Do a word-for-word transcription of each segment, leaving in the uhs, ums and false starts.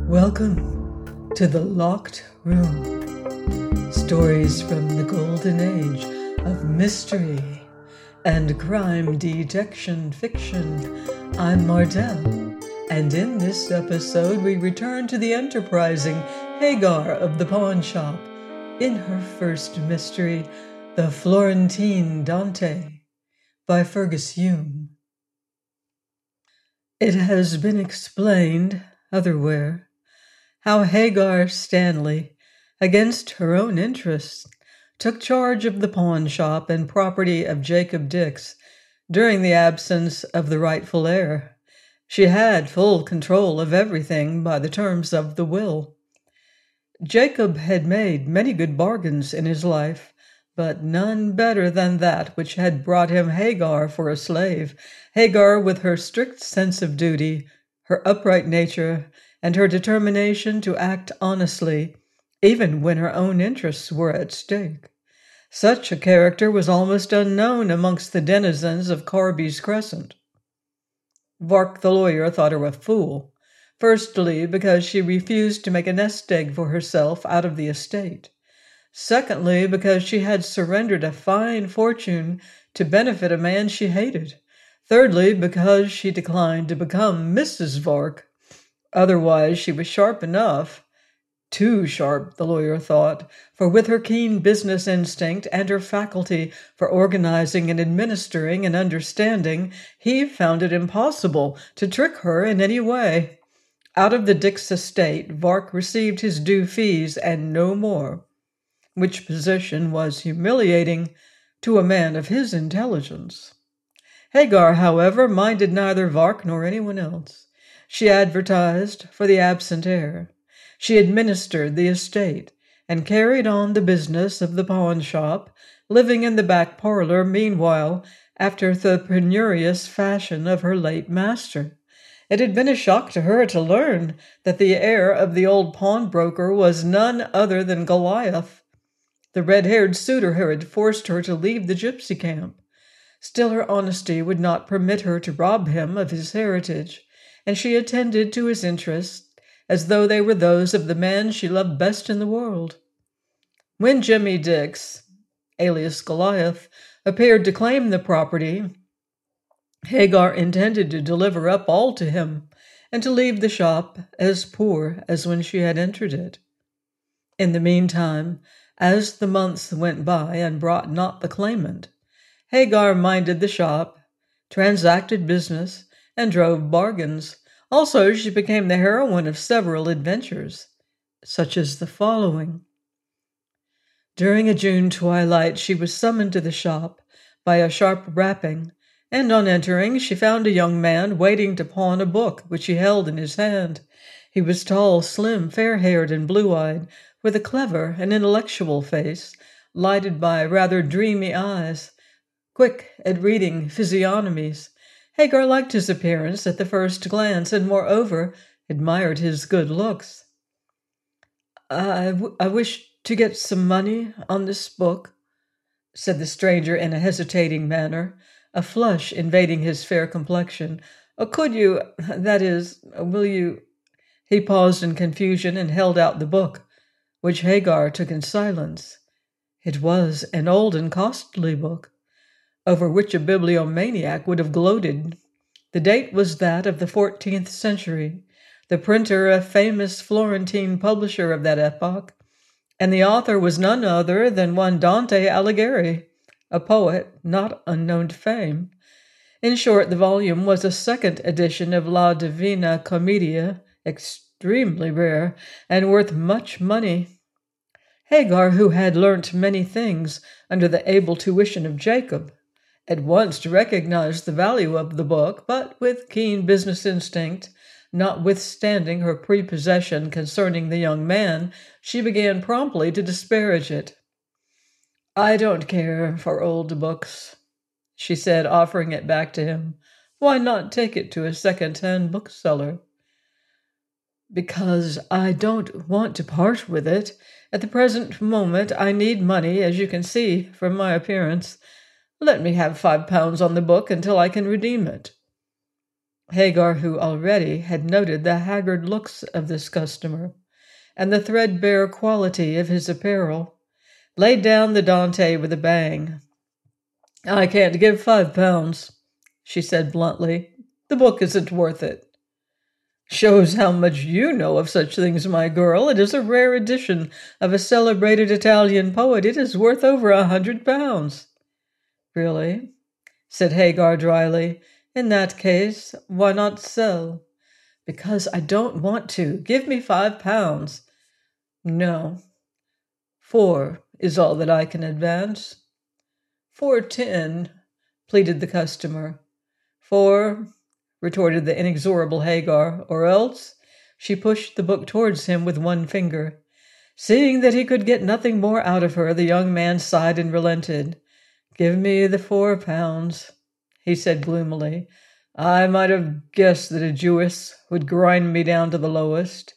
Welcome to The Locked Room. Stories from the golden age of mystery and crime detection fiction. I'm Mardell, and in this episode we return to the enterprising Hagar of the pawn shop in her first mystery, The Florentine Dante, by Fergus Hume. It has been explained otherwhere how Hagar Stanley, against her own interests, took charge of the pawn shop and property of Jacob Dix during the absence of the rightful heir. She had full control of everything by the terms of the will. Jacob had made many good bargains in his life, but none better than that which had brought him Hagar for a slave, Hagar with her strict sense of duty, her upright nature, and her determination to act honestly, even when her own interests were at stake. Such a character was almost unknown amongst the denizens of Carby's Crescent. Vark the lawyer thought her a fool, firstly because she refused to make a nest egg for herself out of the estate, secondly because she had surrendered a fine fortune to benefit a man she hated, thirdly because she declined to become Missus Vark. Otherwise, she was sharp enough. Too sharp, the lawyer thought, for with her keen business instinct and her faculty for organizing and administering and understanding, he found it impossible to trick her in any way. Out of the Dix estate, Vark received his due fees and no more, which position was humiliating to a man of his intelligence. Hagar, however, minded neither Vark nor anyone else. She advertised for the absent heir. She administered the estate and carried on the business of the pawn shop, living in the back parlor meanwhile after the penurious fashion of her late master. It had been a shock to her to learn that the heir of the old pawnbroker was none other than Goliath. The red-haired suitor who had forced her to leave the gypsy camp. Still her honesty would not permit her to rob him of his heritage, and she attended to his interests as though they were those of the man she loved best in the world. When Jimmy Dix, alias Goliath, appeared to claim the property, Hagar intended to deliver up all to him and to leave the shop as poor as when she had entered it. In the meantime, as the months went by and brought not the claimant, Hagar minded the shop, transacted business, and drove bargains. Also, she became the heroine of several adventures, such as the following. During a June twilight, she was summoned to the shop by a sharp rapping, and on entering, she found a young man waiting to pawn a book which he held in his hand. He was tall, slim, fair-haired, and blue-eyed, with a clever and intellectual face, lighted by rather dreamy eyes, quick at reading physiognomies. Hagar liked his appearance at the first glance, and moreover admired his good looks. I, w- I wish to get some money on this book, said the stranger in a hesitating manner, a flush invading his fair complexion. Oh, could you, that is, will you... He paused in confusion and held out the book, which Hagar took in silence. It was an old and costly book, over which a bibliomaniac would have gloated. The date was that of the fourteenth century, the printer a famous Florentine publisher of that epoch, and the author was none other than one Dante Alighieri, a poet not unknown to fame. In short, the volume was a second edition of La Divina Commedia, extremely rare, and worth much money. Hagar, who had learnt many things under the able tuition of Jacob, at once recognized the value of the book, but with keen business instinct, notwithstanding her prepossession concerning the young man, she began promptly to disparage it. I don't care for old books, she said, offering it back to him. Why not take it to a second-hand bookseller? Because I don't want to part with it. At the present moment I need money, as you can see from my appearance. Let me have five pounds on the book until I can redeem it. Hagar, who already had noted the haggard looks of this customer and the threadbare quality of his apparel, laid down the Dante with a bang. "I can't give five pounds," she said bluntly. "The book isn't worth it." "Shows how much you know of such things, my girl. It is a rare edition of a celebrated Italian poet. It is worth over a hundred pounds." "Really?" said Hagar dryly. "In that case, why not sell?" "Because I don't want to. Give me five pounds." "No. Four is all that I can advance." "Four ten," pleaded the customer. "Four," retorted the inexorable Hagar, "or else—" She pushed the book towards him with one finger. Seeing that he could get nothing more out of her, the young man sighed and relented. "Give me the four pounds," he said gloomily. "I might have guessed that a Jewess would grind me down to the lowest."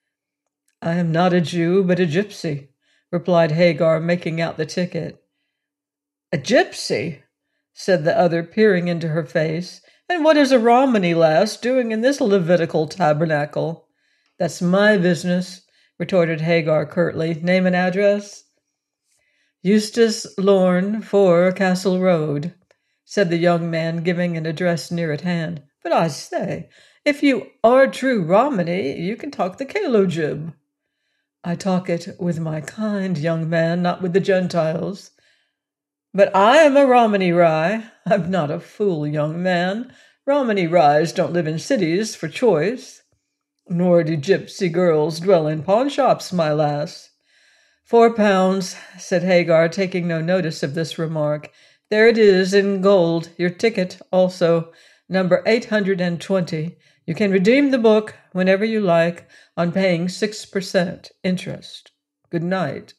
"I am not a Jew, but a gypsy," replied Hagar, making out the ticket. "A gypsy?" said the other, peering into her face. "And what is a Romany lass doing in this Levitical tabernacle?" "That's my business," retorted Hagar curtly. "Name and address?" "Eustace Lorne, four Castle Road," said the young man, giving an address near at hand. "But I say, if you are true Romany, you can talk the Kalojib." "I talk it with my kind, young man, not with the Gentiles." "But I am a Romany Rye. I'm not a fool, young man. Romany Ryes don't live in cities for choice." "Nor do gypsy girls dwell in pawnshops, my lass." "Four pounds," said Hagar, taking no notice of this remark. "There it is in gold. Your ticket also, number eight hundred and twenty. You can redeem the book whenever you like on paying six per cent interest. Good night."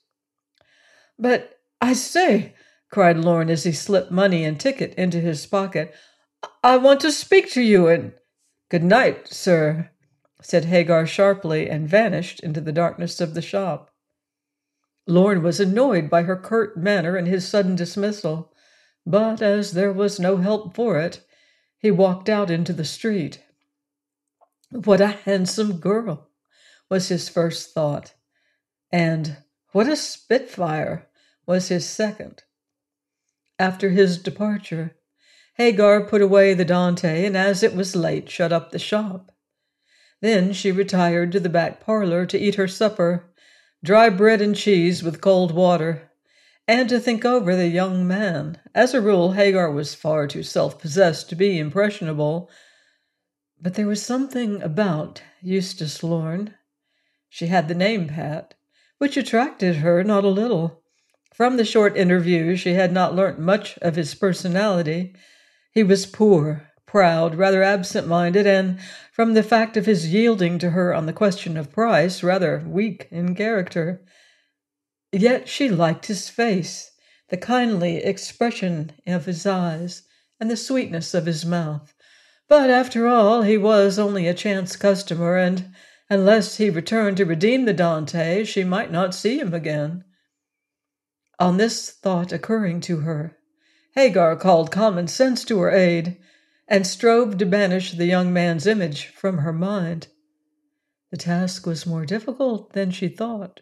"But I say," cried Lorne as he slipped money and ticket into his pocket, "I want to speak to you and—" "Good night, sir," said Hagar sharply, and vanished into the darkness of the shop. Lorne was annoyed by her curt manner and his sudden dismissal, but as there was no help for it, he walked out into the street. "What a handsome girl," was his first thought, and "what a spitfire," was his second. After his departure, Hagar put away the Dante, and as it was late, shut up the shop. Then she retired to the back parlor to eat her supper, dry bread and cheese with cold water, and to think over the young man. As a rule, Hagar was far too self-possessed to be impressionable, but there was something about Eustace Lorne. She had the name pat, which attracted her not a little. From the short interview, she had not learnt much of his personality. He was poor, proud, rather absent-minded, and, from the fact of his yielding to her on the question of price, rather weak in character. Yet she liked his face, the kindly expression of his eyes, and the sweetness of his mouth. But after all, he was only a chance customer, and unless he returned to redeem the Dante, she might not see him again. On this thought occurring to her, Hagar called common sense to her aid, and strove to banish the young man's image from her mind. The task was more difficult than she thought.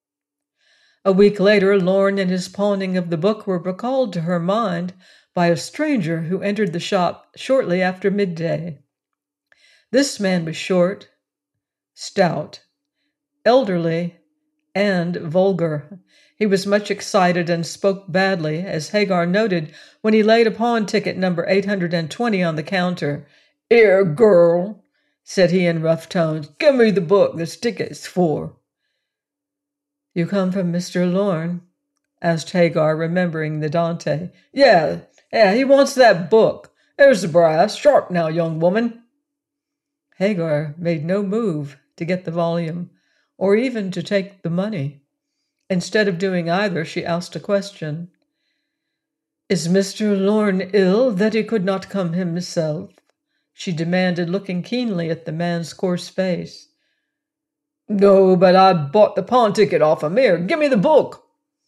A week later, Lorne and his pawning of the book were recalled to her mind by a stranger who entered the shop shortly after midday. This man was short, stout, elderly, and vulgar. He was much excited and spoke badly, as Hagar noted when he laid a pawn ticket number eight hundred and twenty on the counter. "Here, girl," said he in rough tones, "give me the book this ticket's for." "You come from Mister Lorne?" asked Hagar, remembering the Dante. Yeah, yeah, he wants that book. There's the brass. Sharp now, young woman." Hagar made no move to get the volume, or even to take the money. Instead of doing either, she asked a question. "Is Mister Lorne ill that he could not come himself?" she demanded, looking keenly at the man's coarse face. "No, but I bought the pawn ticket off him. Here, give me the book."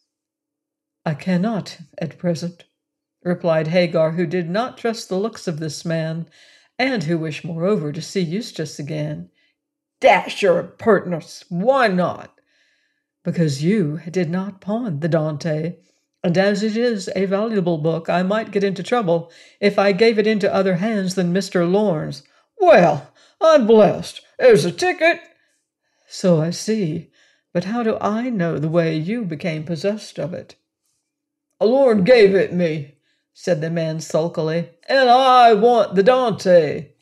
"I cannot at present," replied Hagar, who did not trust the looks of this man, and who wished moreover to see Eustace again. Dash your impertinence! Why not? Because you did not pawn the Dante, and as it is a valuable book, I might get into trouble if I gave it into other hands than Mister Lorne's. Well, I'm blessed. There's a ticket. So I see, but how do I know the way you became possessed of it? Lorne gave it me, said the man sulkily, and I want the Dante.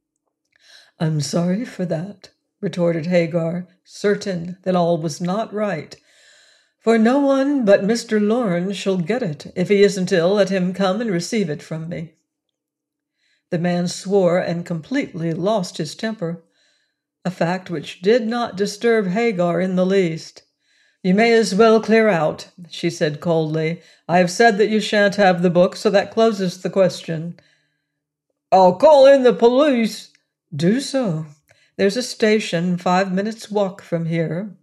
I'm sorry for that, retorted Hagar, certain that all was not right. For no one but Mister Lorne shall get it. If he isn't ill, let him come and receive it from me. The man swore and completely lost his temper, a fact which did not disturb Hagar in the least. You may as well clear out, she said coldly. I have said that you shan't have the book, so that closes the question. I'll call in the police. Do so. There's a station five minutes' walk from here.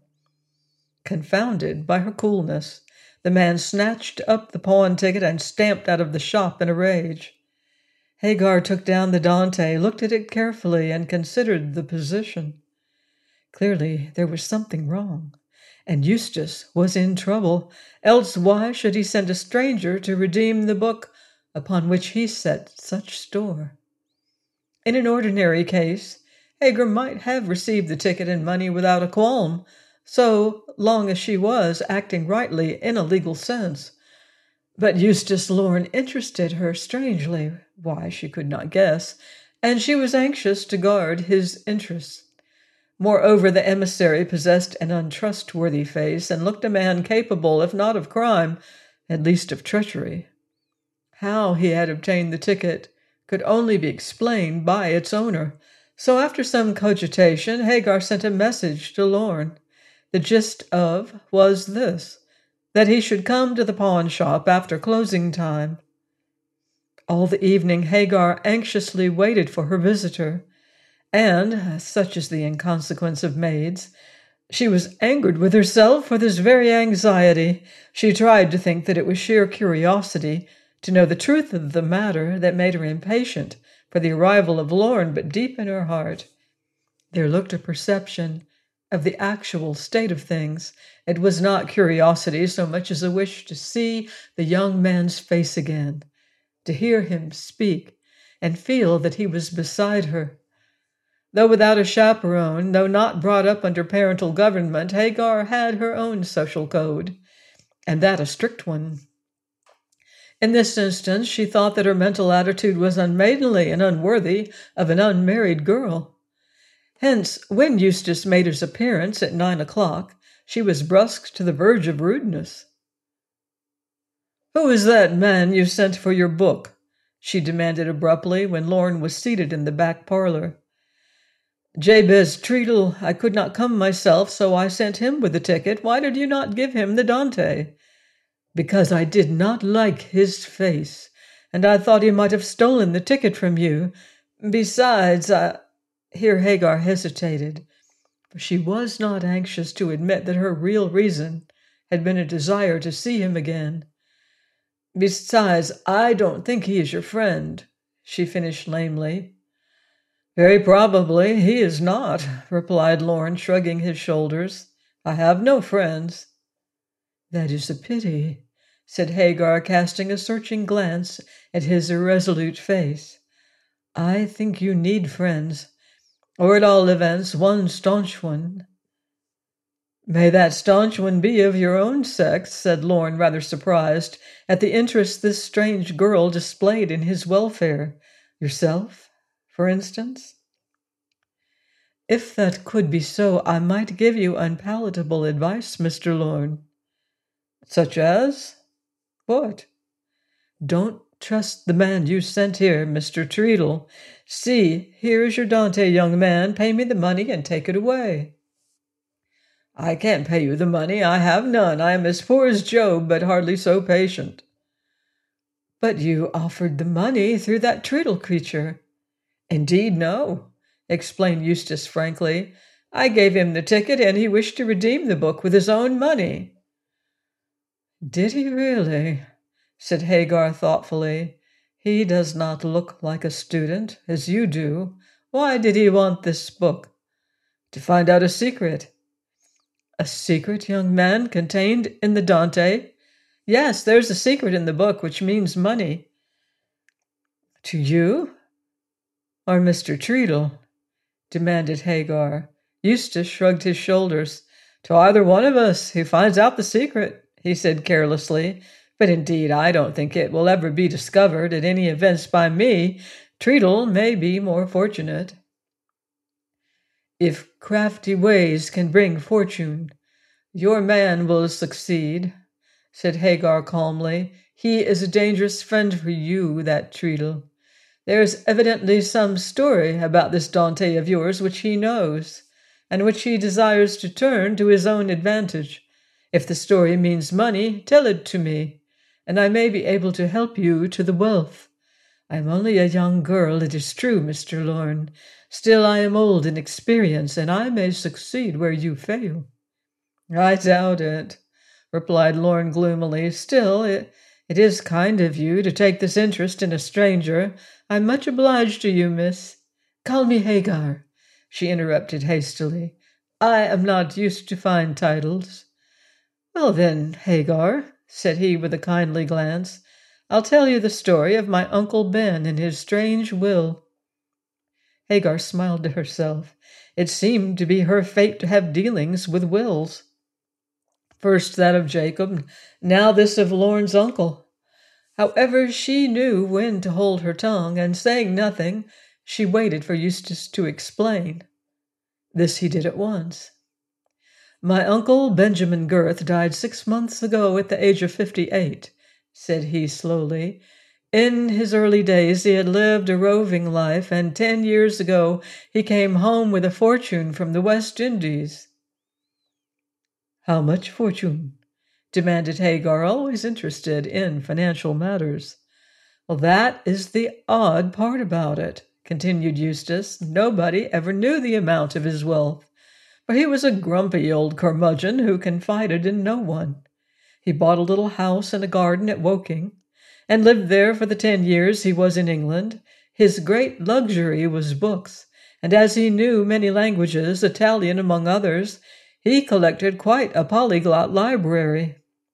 Confounded by her coolness, the man snatched up the pawn ticket and stamped out of the shop in a rage. Hagar took down the Dante, looked at it carefully, and considered the position. Clearly there was something wrong, and Eustace was in trouble, else why should he send a stranger to redeem the book upon which he set such store? In an ordinary case, Hagar might have received the ticket and money without a qualm, so long as she was acting rightly in a legal sense. But Eustace Lorne interested her strangely, why she could not guess, and she was anxious to guard his interests. Moreover, the emissary possessed an untrustworthy face and looked a man capable, if not of crime, at least of treachery. How he had obtained the ticket could only be explained by its owner, so after some cogitation, Hagar sent a message to Lorne. The gist of was this, that he should come to the pawn shop after closing time. All the evening Hagar anxiously waited for her visitor, and, such is the inconsequence of maids, she was angered with herself for this very anxiety. She tried to think that it was sheer curiosity to know the truth of the matter that made her impatient for the arrival of Lorne, but deep in her heart there lurked a perception of the actual state of things. It was not curiosity so much as a wish to see the young man's face again, to hear him speak, and feel that he was beside her. Though without a chaperone, though not brought up under parental government, Hagar had her own social code, and that a strict one. In this instance, she thought that her mental attitude was unmaidenly and unworthy of an unmarried girl. Hence, when Eustace made his appearance at nine o'clock, she was brusque to the verge of rudeness. "Who is that man you sent for your book?" she demanded abruptly when Lorne was seated in the back parlor. "Jabez Treadle. I could not come myself, so I sent him with the ticket. Why did you not give him the Dante?" "Because I did not like his face, and I thought he might have stolen the ticket from you. Besides, I—" Here Hagar hesitated, for she was not anxious to admit that her real reason had been a desire to see him again. "Besides, I don't think he is your friend," she finished lamely. "Very probably he is not," replied Lorne, shrugging his shoulders. "I have no friends." "That is a pity," said Hagar, casting a searching glance at his irresolute face. "I think you need friends, or at all events one staunch one." "May that staunch one be of your own sex," said Lorne, rather surprised at the interest this strange girl displayed in his welfare. "Yourself, for instance?" "If that could be so, I might give you unpalatable advice, Mister Lorne." "Such as? What?" "Don't trust the man you sent here, Mister Treadle. See, here is your Dante, young man. Pay me the money and take it away." "I can't pay you the money. I have none. I am as poor as Job, but hardly so patient." "But you offered the money through that Treadle creature." "Indeed, no," explained Eustace frankly. "I gave him the ticket, and he wished to redeem the book with his own money." "Did he really?" said Hagar thoughtfully. He does not look like a student, as you do. Why did he want this book? To find out a secret. A secret, young man, contained in the Dante? Yes, there's a secret in the book which means money. To you? Or Mister Treadle? Demanded Hagar. Eustace shrugged his shoulders. To either one of us who finds out the secret, he said carelessly. But indeed, I don't think it will ever be discovered, at any events by me. Treadle may be more fortunate. If crafty ways can bring fortune, your man will succeed, said Hagar calmly. He is a dangerous friend for you, that Treadle. There's evidently some story about this Dante of yours which he knows, and which he desires to turn to his own advantage. If the story means money, tell it to me, and I may be able to help you to the wealth. I am only a young girl, it is true, Mister Lorne. Still I am old in experience, and I may succeed where you fail. I doubt it, replied Lorne gloomily. Still, it, it is kind of you to take this interest in a stranger. I'm much obliged to you, miss. Call me Hagar, she interrupted hastily. I am not used to fine titles. Well then, Hagar, said he with a kindly glance, I'll tell you the story of my Uncle Ben and his strange will. Hagar smiled to herself. It seemed to be her fate to have dealings with wills. First that of Jacob, now this of Lorne's uncle. However, she knew when to hold her tongue, and saying nothing, she waited for Eustace to explain. This he did at once. My uncle Benjamin Girth died six months ago at the age of fifty-eight, said he slowly. In his early days he had lived a roving life, and ten years ago he came home with a fortune from the West Indies. How much fortune? Demanded Hagar, always interested in financial matters. Well, that is the odd part about it, continued Eustace. Nobody ever knew the amount of his wealth, for he was a grumpy old curmudgeon who confided in no one. He bought a little house and a garden at Woking, and lived there for the ten years he was in England. His great luxury was books, and as he knew many languages, Italian among others, he collected quite a polyglot library.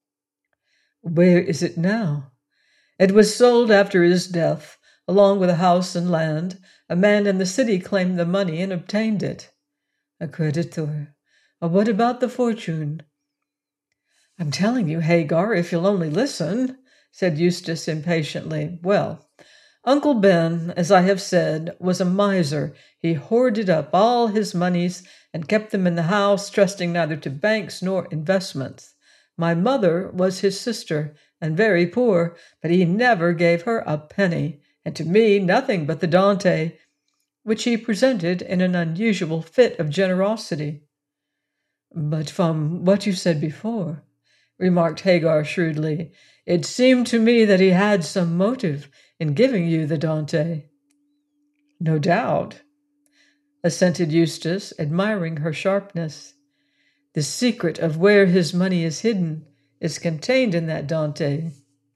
Where is it now? It was sold after his death, along with a house and land. A man in the city claimed the money and obtained it. A creditor. What about the fortune? I'm telling you, Hagar, if you'll only listen, said Eustace impatiently. Well, Uncle Ben, as I have said, was a miser. He hoarded up all his moneys and kept them in the house, trusting neither to banks nor investments. My mother was his sister, and very poor, but he never gave her a penny, and to me nothing but the Dante, which he presented in an unusual fit of generosity. But from what you said before, remarked Hagar shrewdly, it seemed to me that he had some motive in giving you the Dante. No doubt, assented Eustace, admiring her sharpness. The secret of where his money is hidden is contained in that Dante.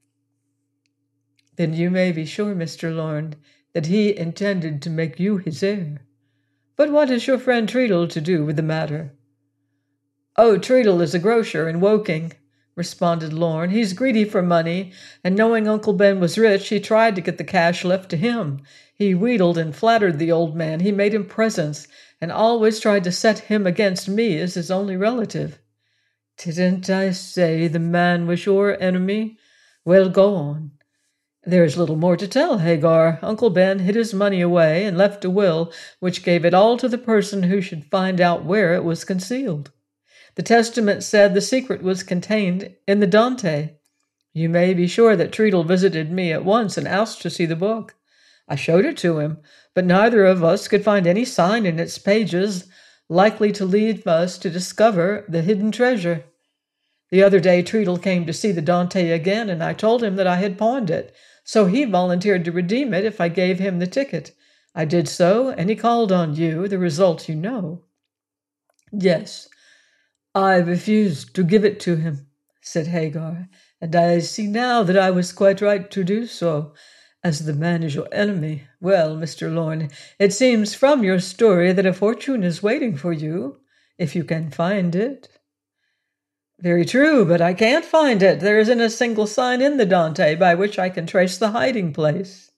Then you may be sure, Mister Lorne, that he intended to make you his heir. But what has your friend Treadle to do with the matter? Oh, Treadle is a grocer in Woking, responded Lorne. He's greedy for money, and knowing Uncle Ben was rich, he tried to get the cash left to him. He wheedled and flattered the old man. He made him presents, and always tried to set him against me as his only relative. Didn't I say the man was your enemy? Well, go on. There is little more to tell, Hagar. Uncle Ben hid his money away and left a will which gave it all to the person who should find out where it was concealed. The testament said the secret was contained in the Dante. You may be sure that Treadle visited me at once and asked to see the book. I showed it to him, but neither of us could find any sign in its pages likely to lead us to discover the hidden treasure. The other day Treadle came to see the Dante again, and I told him that I had pawned it, so he volunteered to redeem it if I gave him the ticket. I did so, and he called on you. The result you know. Yes, I refused to give it to him, said Hagar, and I see now that I was quite right to do so. as the man is your enemy. Well, Mister Lorne, it seems from your story that a fortune is waiting for you, if you can find it. Very true, but I can't find it. There isn't a single sign in the Dante by which I can trace the hiding place.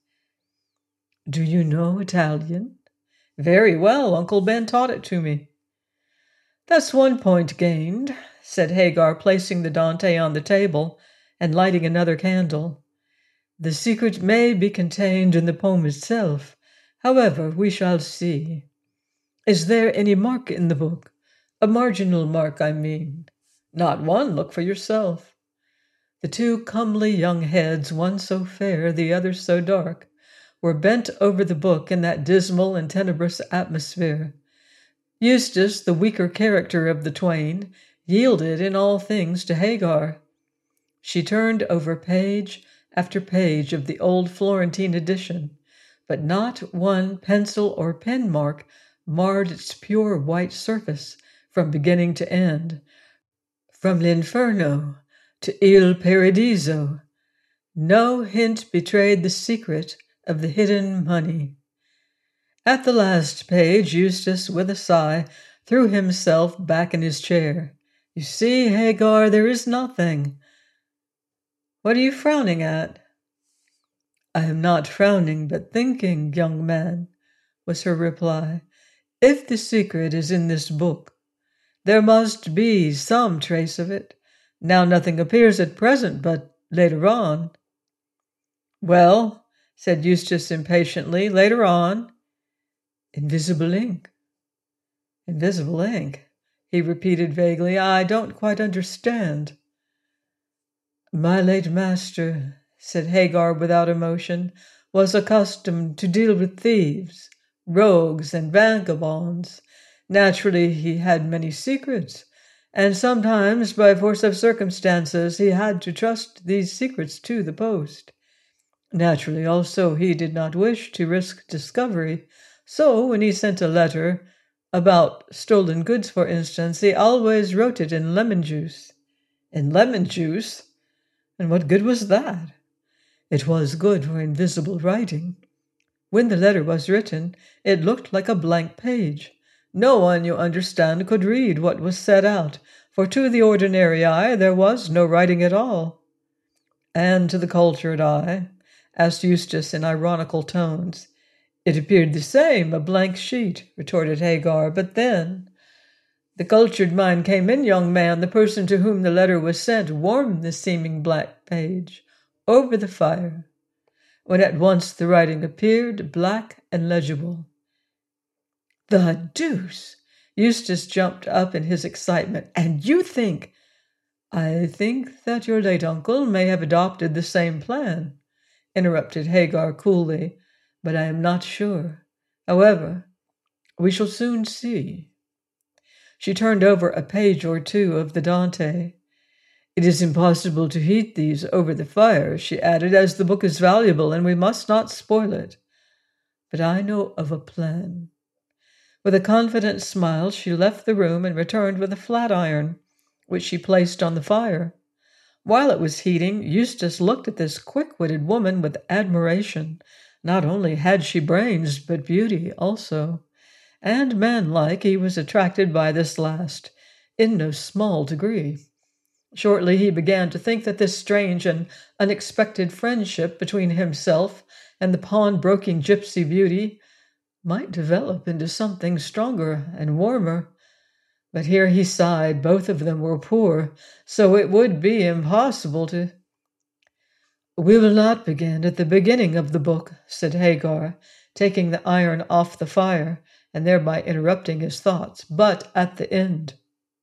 Do you know Italian? Very well. Uncle Ben taught it to me. That's one point gained, said Hagar, placing the Dante on the table and lighting another candle. The secret may be contained in the poem itself. However, we shall see. Is there any mark in the book? A marginal mark, I mean. Not one. Look for yourself. The two comely young heads, one so fair, the other so dark, were bent over the book in that dismal and tenebrous atmosphere. Eustace, the weaker character of the twain, yielded in all things to Hagar. She turned over page after page of the old Florentine edition, but not one pencil or pen mark marred its pure white surface from beginning to end. From l'Inferno to Il Paradiso, no hint betrayed the secret of the hidden money. At the last page, Eustace, with a sigh, threw himself back in his chair. You see, Hagar, there is nothing. What are you frowning at? I am not frowning, but thinking, young man, was her reply. If the secret is in this book, there must be some trace of it. Now nothing appears at present, but later on. Well, said Eustace impatiently, later on. Invisible ink. Invisible ink, he repeated vaguely. I don't quite understand. My late master, said Hagar without emotion, was accustomed to deal with thieves, rogues, and vagabonds. Naturally, he had many secrets, and sometimes, by force of circumstances, he had to trust these secrets to the post. Naturally, also, he did not wish to risk discovery, so when he sent a letter, about stolen goods, for instance, he always wrote it in lemon juice. In lemon juice? And what good was that? It was good for invisible writing. When the letter was written, it looked like a blank page. No one, you understand, could read what was set out, for to the ordinary eye there was no writing at all. And to the cultured eye, asked Eustace in ironical tones. It appeared the same, a blank sheet, retorted Hagar, but then the cultured mind came in, young man. The person to whom the letter was sent warmed the seeming black page over the fire, when at once the writing appeared black and legible. The deuce! Eustace jumped up in his excitement. And you think— I think that your late uncle may have adopted the same plan, interrupted Hagar coolly, but I am not sure. However, we shall soon see. She turned over a page or two of the Dante. It is impossible to heat these over the fire, she added, as the book is valuable and we must not spoil it. But I know of a plan. With a confident smile, she left the room and returned with a flat iron, which she placed on the fire. While it was heating, Eustace looked at this quick-witted woman with admiration. Not only had she brains, but beauty also. And, manlike, he was attracted by this last, in no small degree. Shortly he began to think that this strange and unexpected friendship between himself and the pawnbroking gypsy beauty might develop into something stronger and warmer. But here he sighed. Both of them were poor, so it would be impossible to— We will not begin at the beginning of the book, said Hagar, taking the iron off the fire and thereby interrupting his thoughts, but at the end.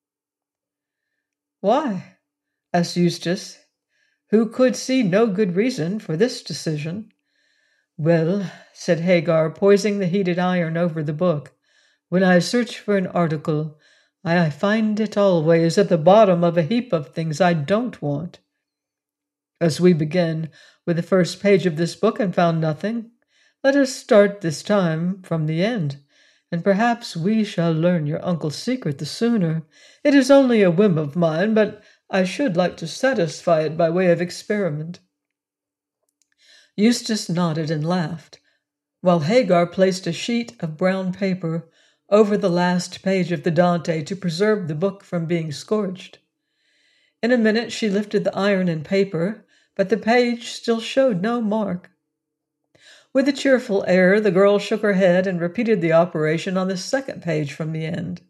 Why? Asked Eustace, who could see no good reason for this decision. Well, said Hagar, poising the heated iron over the book, when I search for an article, I find it always at the bottom of a heap of things I don't want. As we begin with the first page of this book and found nothing, let us start this time from the end, and perhaps we shall learn your uncle's secret the sooner. It is only a whim of mine, but I should like to satisfy it by way of experiment. Eustace nodded and laughed, while Hagar placed a sheet of brown paper over the last page of the Dante to preserve the book from being scorched. In a minute she lifted the iron and paper, but the page still showed no mark. With a cheerful air, the girl shook her head and repeated the operation on the second page from the end.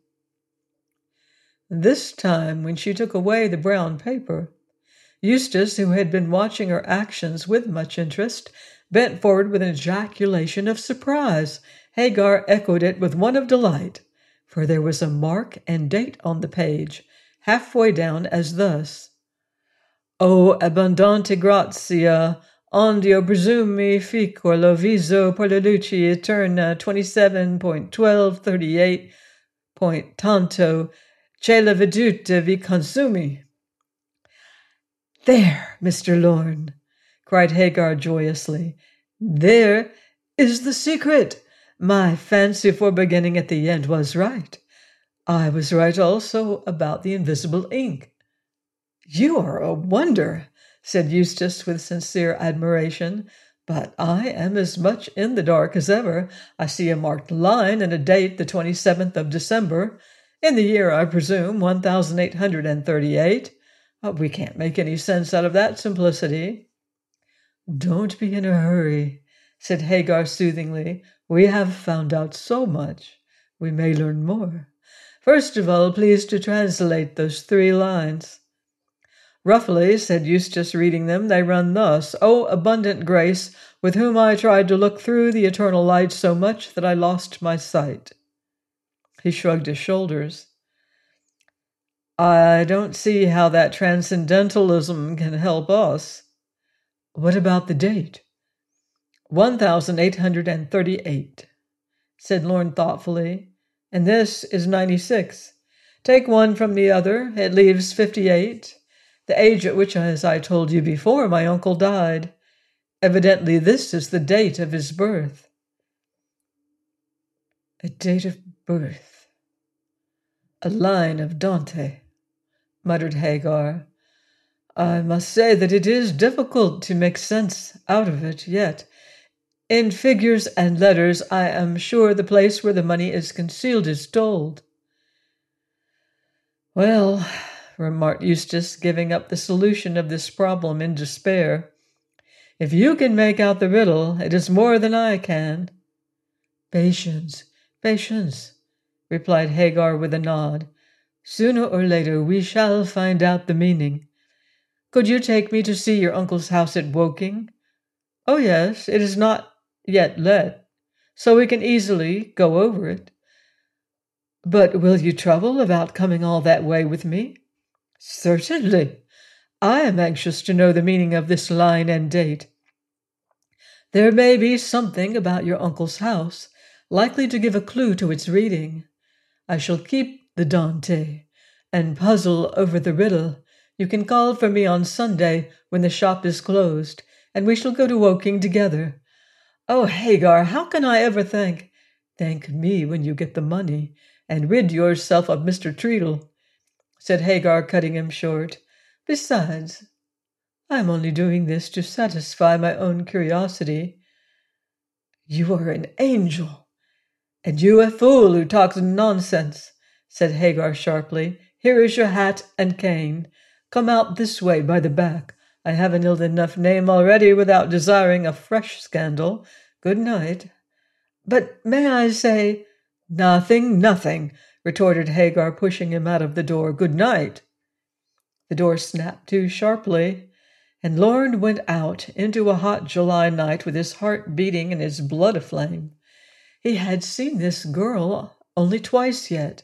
This time, when she took away the brown paper, Eustace, who had been watching her actions with much interest, bent forward with an ejaculation of surprise. Hagar echoed it with one of delight, for there was a mark and date on the page, halfway down, as thus: O abbondante grazia, ondio presumi ficor lo viso per la luce eterna twenty-seven point twelve thirty-eight point tanto che la veduta vi consumi. There, Mister Lorne, cried Hagar joyously. There is the secret. My fancy for beginning at the end was right. I was right also about the invisible ink. You are a wonder, said Eustace with sincere admiration, but I am as much in the dark as ever. I see a marked line and a date, the twenty-seventh of December, in the year, I presume, one thousand eight hundred thirty-eight. Oh, we can't make any sense out of that simplicity. Don't be in a hurry, said Hagar soothingly. We have found out so much. We may learn more. First of all, please to translate those three lines. Roughly, said Eustace, reading them, they run thus: O abundant grace, with whom I tried to look through the eternal light so much that I lost my sight. He shrugged his shoulders. I don't see how that transcendentalism can help us. What about the date? One thousand eight hundred thirty-eight, said Lorne thoughtfully, and this is ninety-six. Take one from the other, it leaves fifty-eight, the age at which, as I told you before, my uncle died. Evidently this is the date of his birth. A date of birth. A line of Dante, muttered Hagar. I must say that it is difficult to make sense out of it yet. In figures and letters, I am sure the place where the money is concealed is told. Well, remarked Eustace, giving up the solution of this problem in despair, if you can make out the riddle, it is more than I can. Patience, patience, replied Hagar with a nod. Sooner or later we shall find out the meaning. Could you take me to see your uncle's house at Woking? Oh, yes, it is not yet let, so we can easily go over it. But will you trouble about coming all that way with me? Certainly. I am anxious to know the meaning of this line and date. There may be something about your uncle's house likely to give a clue to its reading. I shall keep the Dante and puzzle over the riddle. You can call for me on Sunday when the shop is closed, and we shall go to Woking together. Oh, Hagar, how can I ever thank? Thank me when you get the money, and rid yourself of Mister Treadle, said Hagar, cutting him short. Besides, I am only doing this to satisfy my own curiosity. You are an angel, and you a fool who talks nonsense, said Hagar sharply. Here is your hat and cane. Come out this way by the back. I have an ill enough name already without desiring a fresh scandal. Good night. But may I say— Nothing, nothing, retorted Hagar, pushing him out of the door. Good night. The door snapped to sharply, and Lorne went out into a hot July night with his heart beating and his blood aflame. He had seen this girl only twice yet,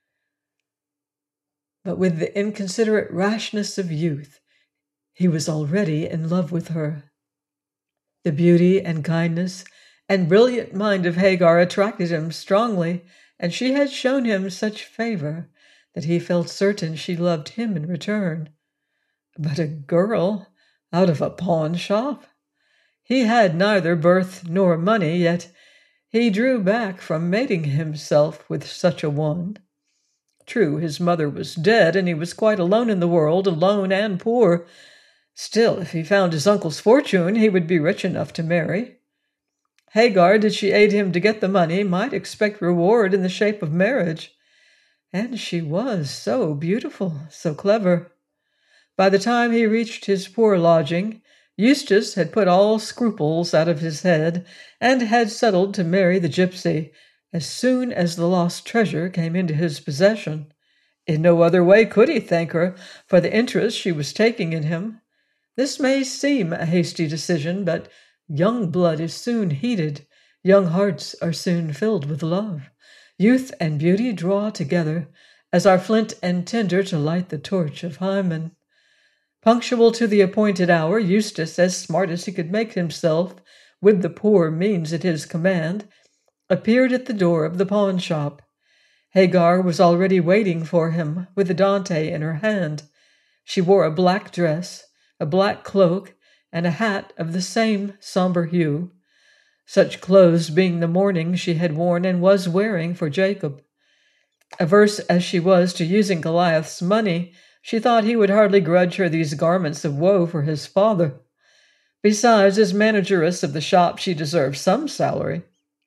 but with the inconsiderate rashness of youth, he was already in love with her. The beauty and kindness and brilliant mind of Hagar attracted him strongly, and she had shown him such favor that he felt certain she loved him in return. But a girl out of a pawn shop? He had neither birth nor money, yet he drew back from mating himself with such a one. True, his mother was dead, and he was quite alone in the world, alone and poor, Still, if he found his uncle's fortune, he would be rich enough to marry. Hagar, did she aid him to get the money, might expect reward in the shape of marriage. And she was so beautiful, so clever. By the time he reached his poor lodging, Eustace had put all scruples out of his head and had settled to marry the gypsy as soon as the lost treasure came into his possession. In no other way could he thank her for the interest she was taking in him. This may seem a hasty decision, but young blood is soon heated, young hearts are soon filled with love. Youth and beauty draw together, as are flint and tinder to light the torch of Hymen. Punctual to the appointed hour, Eustace, as smart as he could make himself, with the poor means at his command, appeared at the door of the pawn-shop. Hagar was already waiting for him, with the Dante in her hand. She wore a black dress, a black cloak, and a hat of the same somber hue, such clothes being the mourning she had worn and was wearing for Jacob. Averse as she was to using Goliath's money, she thought he would hardly grudge her these garments of woe for his father. Besides, as manageress of the shop, she deserved some salary.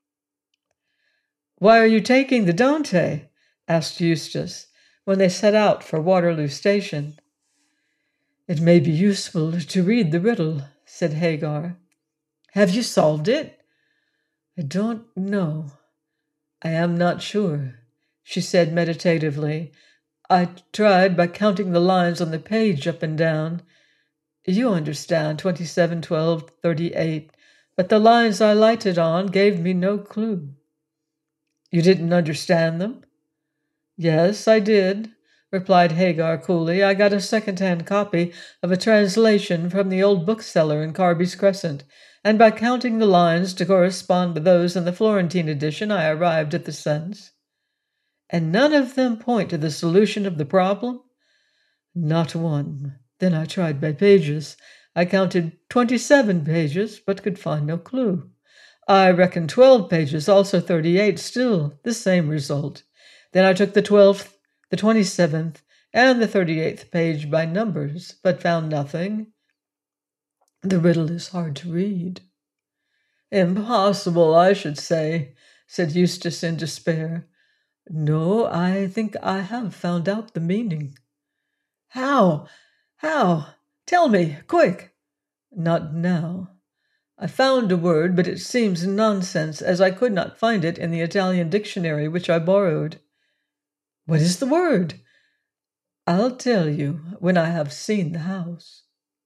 "Why are you taking the Dante?" asked Eustace, when they set out for Waterloo Station. "It may be useful to read the riddle," said Hagar. "Have you solved it?" "I don't know. I am not sure," she said meditatively. "I tried by counting the lines on the page up and down. You understand, twenty-seven, twelve, thirty-eight, but the lines I lighted on gave me no clue." "You didn't understand them?" "Yes, I did," replied Hagar coolly. "I got a second-hand copy of a translation from the old bookseller in Carby's Crescent, and by counting the lines to correspond with those in the Florentine edition, I arrived at the sentence." "And none of them point to the solution of the problem?" "Not one. Then I tried by pages. I counted twenty-seven pages, but could find no clue. I reckoned twelve pages, also thirty-eight, still the same result. Then I took the twelfth, the twenty-seventh, and the thirty-eighth page by numbers, but found nothing. The riddle is hard to read." "Impossible, I should say," said Eustace in despair. "No, I think I have found out the meaning." "How? How? Tell me, quick." "Not now. I found a word, but it seems nonsense, as I could not find it in the Italian dictionary which I borrowed." "What is the word?" "I'll tell you when I have seen the house."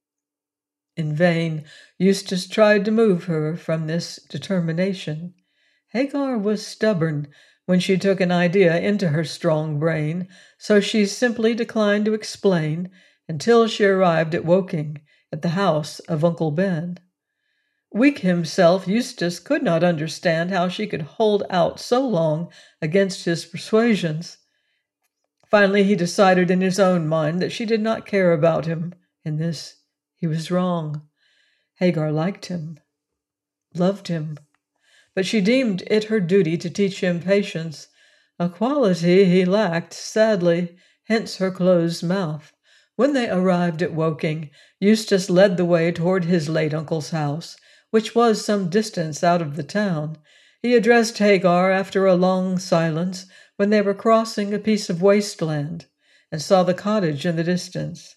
In vain Eustace tried to move her from this determination. Hagar was stubborn when she took an idea into her strong brain, so she simply declined to explain until she arrived at Woking, at the house of Uncle Ben. Weak himself, Eustace could not understand how she could hold out so long against his persuasions. Finally, he decided in his own mind that she did not care about him. In this, he was wrong. Hagar liked him, loved him, but she deemed it her duty to teach him patience, a quality he lacked sadly, hence her closed mouth. When they arrived at Woking, Eustace led the way toward his late uncle's house, which was some distance out of the town. He addressed Hagar after a long silence when they were crossing a piece of wasteland and saw the cottage in the distance.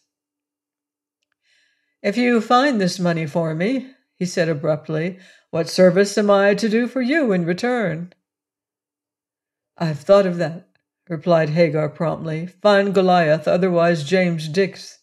"If you find this money for me," he said abruptly, "what service am I to do for you in return?" "I've thought of that," replied Hagar promptly. "Find Goliath, otherwise James Dix."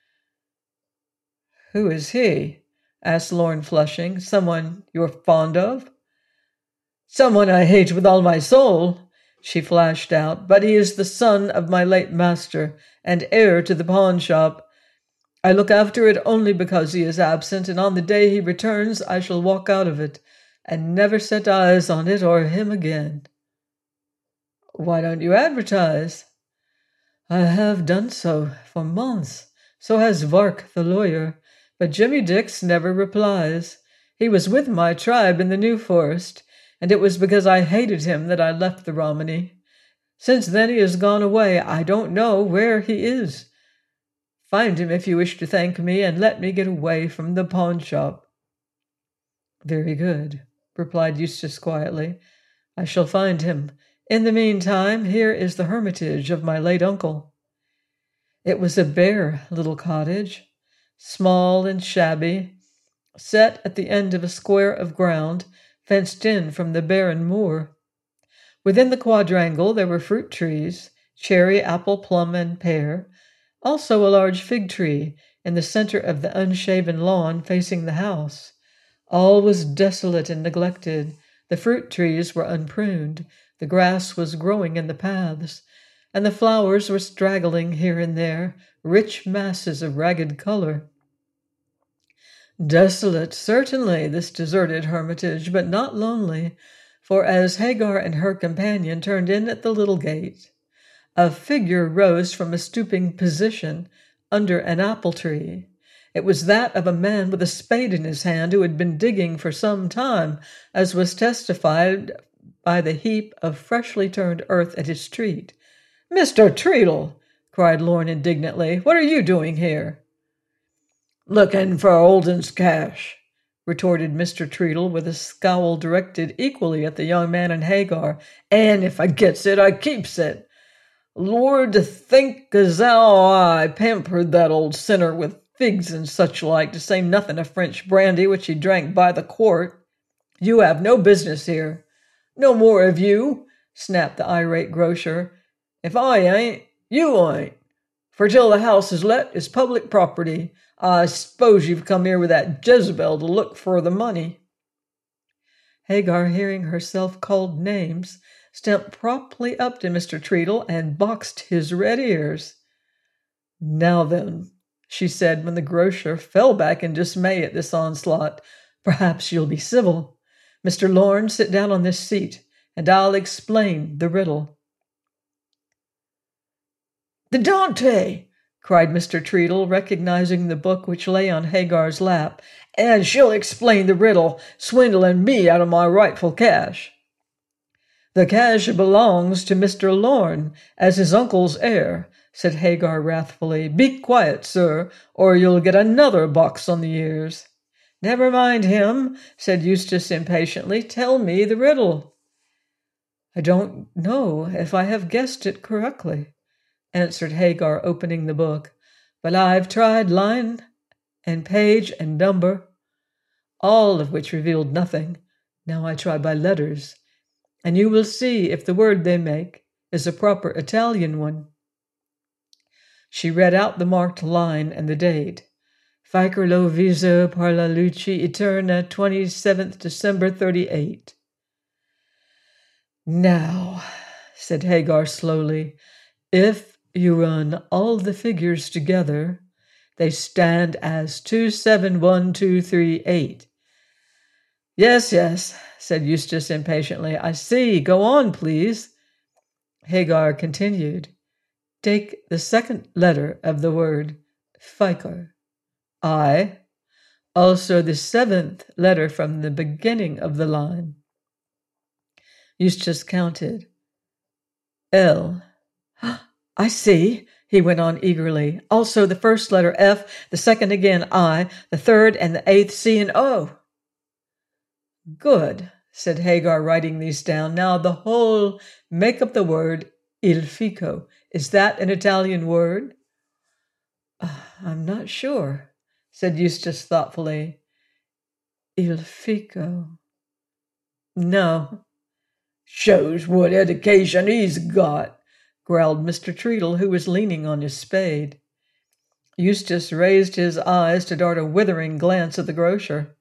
"Who is he?" asked Lorne, flushing. "Someone you're fond of?" "Someone I hate with all my soul," she flashed out, "but he is the son of my late master and heir to the pawn shop. I look after it only because he is absent, and on the day he returns I shall walk out of it and never set eyes on it or him again." "Why don't you advertise?" "I have done so for months. So has Vark, the lawyer. But Jimmy Dix never replies. He was with my tribe in the New Forest, and it was because I hated him that I left the Romany. Since then he has gone away. I don't know where he is. Find him if you wish to thank me, and let me get away from the pawn-shop." "Very good," replied Eustace quietly. "I shall find him. In the meantime, here is the hermitage of my late uncle." It was a bare little cottage, small and shabby, set at the end of a square of ground, fenced in from the barren moor. Within the quadrangle there were fruit trees, cherry, apple, plum, and pear, also a large fig tree in the center of the unshaven lawn facing the house. All was desolate and neglected. The fruit trees were unpruned, the grass was growing in the paths, and the flowers were straggling here and there, rich masses of ragged color. Desolate, certainly, this deserted hermitage, but not lonely, for as Hagar and her companion turned in at the little gate, a figure rose from a stooping position under an apple tree. It was that of a man with a spade in his hand who had been digging for some time, as was testified by the heap of freshly turned earth at his street. "Mister Treadle!" cried Lorne indignantly. "What are you doing here?" "Looking for Olden's cash," retorted Mister Treadle with a scowl directed equally at the young man and Hagar. "And if I gets it, I keeps it. Lord, to think as how I pampered that old sinner with figs and such like, to say nothing of French brandy, which he drank by the quart. You have no business here." "No more of you," snapped the irate grocer. "If I ain't, you ain't. For till the house is let, it's public property. I suppose you've come here with that Jezebel to look for the money." Hagar, hearing herself called names, stepped promptly up to Mister Treadle and boxed his red ears. "Now then," she said when the grocer fell back in dismay at this onslaught, "perhaps you'll be civil. Mister Lorne, sit down on this seat, and I'll explain the riddle." "The Dante!" cried Mister Treadle, recognizing the book which lay on Hagar's lap. "And she'll explain the riddle, swindling me out of my rightful cash." "The cash belongs to Mister Lorne as his uncle's heir," said Hagar wrathfully. "Be quiet, sir, or you'll get another box on the ears." "Never mind him," said Eustace impatiently. "Tell me the riddle." "I don't know if I have guessed it correctly," answered Hagar, opening the book, "but I've tried line and page and number, all of which revealed nothing. Now I try by letters, and you will see if the word they make is a proper Italian one." She read out the marked line and the date. "Ficer lo viso par la luce eterna, twenty-seventh December thirty-eight. "Now," said Hagar slowly, "if you run all the figures together, they stand as two seven one two three eight. "Yes, yes," said Eustace impatiently. "I see. Go on, please." Hagar continued. "Take the second letter of the word Ficer, I. Also the seventh letter from the beginning of the line." Eustace counted. L. "I see," he went on eagerly. "Also the first letter F, the second again I, the third and the eighth C and O." "Good," said Hagar, writing these down. "Now the whole make up the word Il Fico. Is that an Italian word?" Uh, "I'm not sure," said Eustace thoughtfully. "Il Fico. No." "Shows what education he's got," growled Mister Treadle, who was leaning on his spade. Eustace raised his eyes to dart a withering glance at the grocer.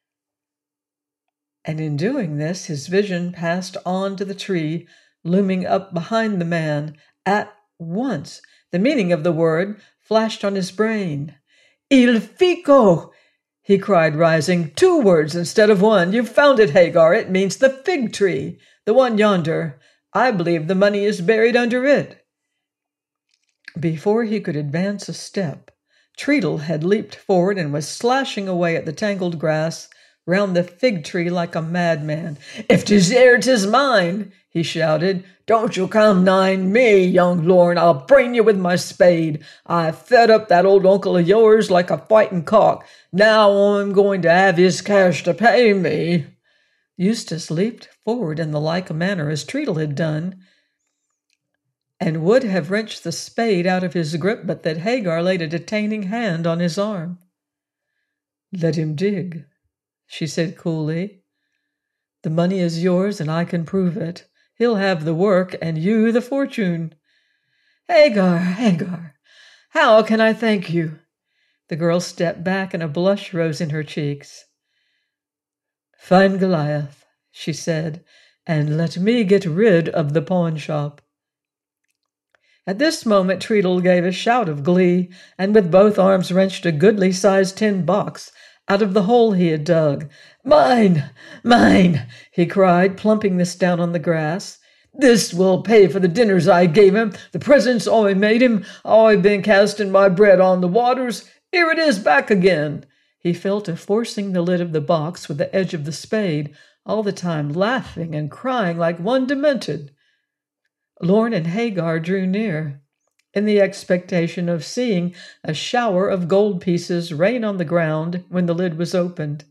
And in doing this, his vision passed on to the tree looming up behind the man. At once, the meaning of the word flashed on his brain. "Il Fico!" he cried, rising. "Two words instead of one. You've found it, Hagar. It means the fig tree, the one yonder. I believe the money is buried under it." Before he could advance a step, Treadle had leaped forward and was slashing away at the tangled grass round the fig tree like a madman. "If 'tis there, 'tis mine," he shouted. "Don't you come nigh me, young Lorne. I'll brain you with my spade. I fed up that old uncle of yours like a fighting cock. Now I'm going to have his cash to pay me." Eustace leaped forward in the like manner as Treatle had done, and would have wrenched the spade out of his grip, but that Hagar laid a detaining hand on his arm. "Let him dig," she said coolly. "The money is yours, and I can prove it. He'll have the work, and you the fortune." "Hagar, Hagar, how can I thank you?" The girl stepped back, and a blush rose in her cheeks. "Find Goliath," she said, "and let me get rid of the pawn shop." At this moment Treatle gave a shout of glee, and with both arms wrenched a goodly-sized tin box out of the hole he had dug. "Mine! Mine!" he cried, plumping this down on the grass. "This will pay for the dinners I gave him, the presents I made him. I've been casting my bread on the waters. Here it is back again." He fell to forcing the lid of the box with the edge of the spade, all the time laughing and crying like one demented. Lorne and Hagar drew near, in the expectation of seeing a shower of gold pieces rain on the ground when the lid was opened.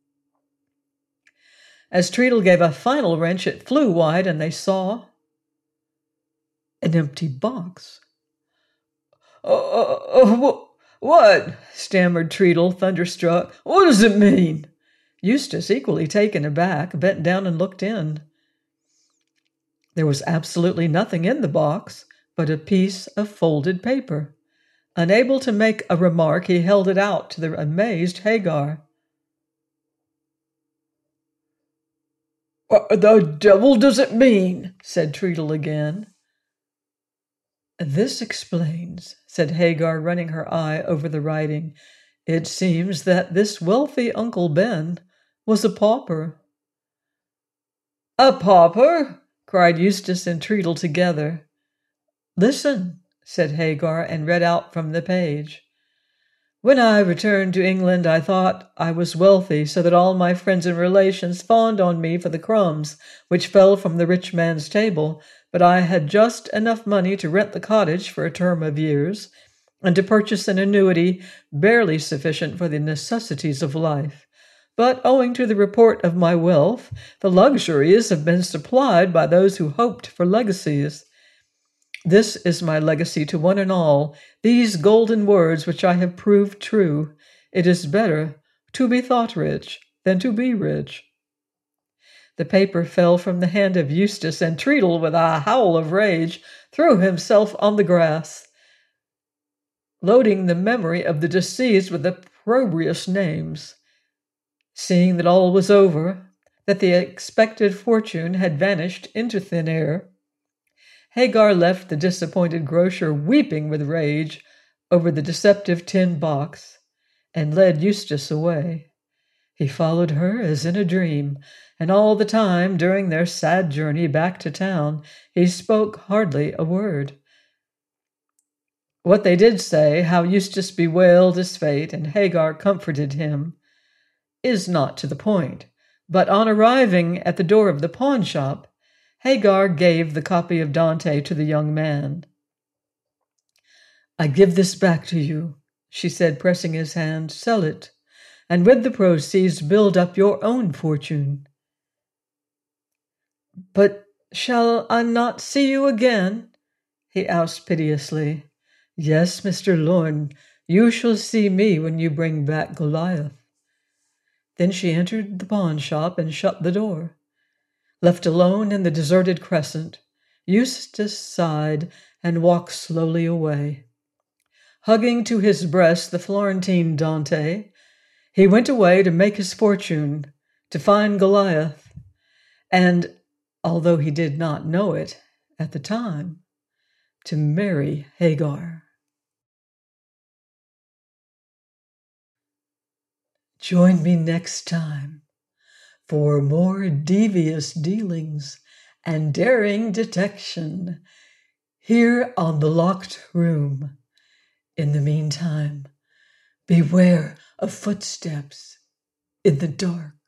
As Treatle gave a final wrench, it flew wide, and they saw an empty box. "Oh, oh, what?" stammered Treatle, thunderstruck. "What does it mean?" Eustace, equally taken aback, bent down and looked in. There was absolutely nothing in the box but a piece of folded paper. Unable to make a remark, he held it out to the amazed Hagar. "What the devil does it mean?" said Treatle again. "This explains," said Hagar, running her eye over the writing. "It seems that this wealthy Uncle Ben was a pauper." "A pauper?" cried Eustace and Treatle together. "Listen," said Hagar, and read out from the page. "When I returned to England, I thought I was wealthy, so that all my friends and relations fawned on me for the crumbs which fell from the rich man's table, but I had just enough money to rent the cottage for a term of years, and to purchase an annuity barely sufficient for the necessities of life. But owing to the report of my wealth, the luxuries have been supplied by those who hoped for legacies. This is my legacy to one and all, these golden words which I have proved true. It is better to be thought rich than to be rich." The paper fell from the hand of Eustace, and Treatle, with a howl of rage, threw himself on the grass, loading the memory of the deceased with opprobrious names. Seeing that all was over, that the expected fortune had vanished into thin air, Hagar left the disappointed grocer weeping with rage over the deceptive tin box, and led Eustace away. He followed her as in a dream, and all the time during their sad journey back to town he spoke hardly a word. What they did say, how Eustace bewailed his fate and Hagar comforted him, is not to the point, but on arriving at the door of the pawn shop, Hagar gave the copy of Dante to the young man. "I give this back to you," she said, pressing his hand. "Sell it, and with the proceeds build up your own fortune." "But shall I not see you again?" he asked piteously. "Yes, Mister Lorne, you shall see me when you bring back Goliath." Then she entered the pawn shop and shut the door. Left alone in the deserted crescent, Eustace sighed and walked slowly away. Hugging to his breast the Florentine Dante, he went away to make his fortune, to find Goliath, and, although he did not know it at the time, to marry Hagar. Join me next time for more devious dealings and daring detection here on The Locked Room. In the meantime, beware of footsteps in the dark.